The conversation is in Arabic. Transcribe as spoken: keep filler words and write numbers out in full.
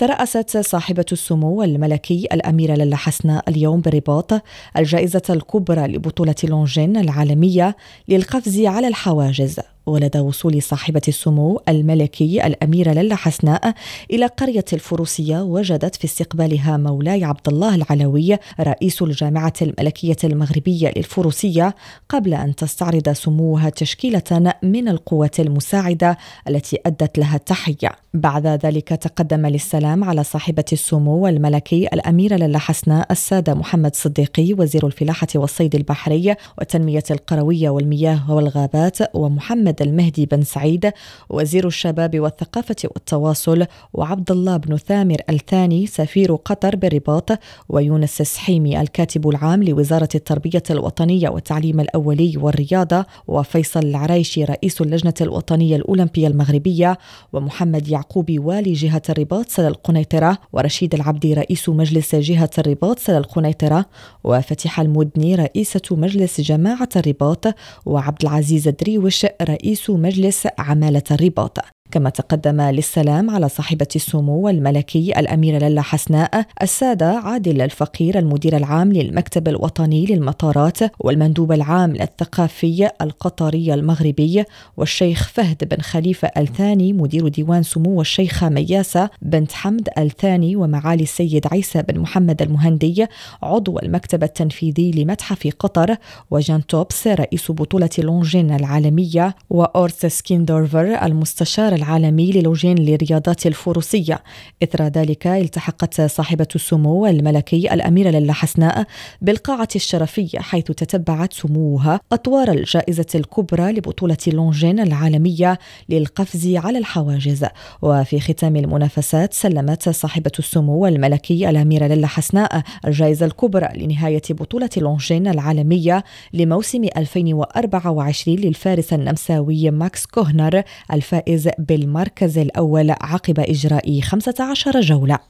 ترأست صاحبة السمو الملكي الأميرة لاله حسناء اليوم بالرباط الجائزة الكبرى لبطولة لونجين العالمية للقفز على الحواجز، ولدى وصول صاحبة السمو الملكي الأميرة لاله حسناء إلى قرية الفروسية وجدت في استقبالها مولاي عبد الله العلوي رئيس الجامعة الملكية المغربية للفروسية، قبل أن تستعرض سموها تشكيلة من القوات المساعدة التي أدت لها التحية. بعد ذلك تقدم للسلام على صاحبة السمو الملكي الأميرة لاله حسناء السادة محمد صديقي وزير الفلاحة والصيد البحري والتنمية القروية والمياه والغابات، ومحمد المهدي بن سعيد وزير الشباب والثقافة والتواصل، وعبد الله بن ثامر الثاني سفير قطر بالرباط، ويونس السحيمي الكاتب العام لوزارة التربية الوطنية والتعليم الأولي والرياضة، وفيصل العرايشي رئيس اللجنة الوطنية الأولمبية المغربية، ومحمد يعقوبي والي جهة الرباط سل القنيطرة، ورشيد العبدي رئيس مجلس جهة الرباط سل القنيطرة، وفتح المدني رئيسة مجلس جماعة الرباط، وعبد العزيز الدريوش رئيس مجلس عمالة الرباط. كما تقدم للسلام على صاحبة السمو الملكي الأميرة لاله حسناء السادة عادل الفقير المدير العام للمكتب الوطني للمطارات والمندوب العام للثقافي القطري المغربي، والشيخ فهد بن خليفة الثاني مدير ديوان سمو الشيخة مياسة بنت حمد الثاني، ومعالي السيد عيسى بن محمد المهندي عضو المكتب التنفيذي لمتحف قطر، وجان توبس رئيس بطولة لونجين العالمية، وأورس سكيندورفر المستشار العالمي للوجين للرياضات الفروسية. إثر ذلك التحقت صاحبة السمو الملكي الأميرة لاله حسناء بالقاعة الشرفية، حيث تتبعت سموها أطوار الجائزة الكبرى لبطولة لونجين العالمية للقفز على الحواجز. وفي ختام المنافسات سلمت صاحبة السمو الملكي الأميرة لاله حسناء الجائزة الكبرى لنهاية بطولة لونجين العالمية لموسم ألفين وأربعة وعشرين للفارس النمساوي ماكس كوهنر الفائز بالمركز الأول عقب إجراء خمسة عشر جولة.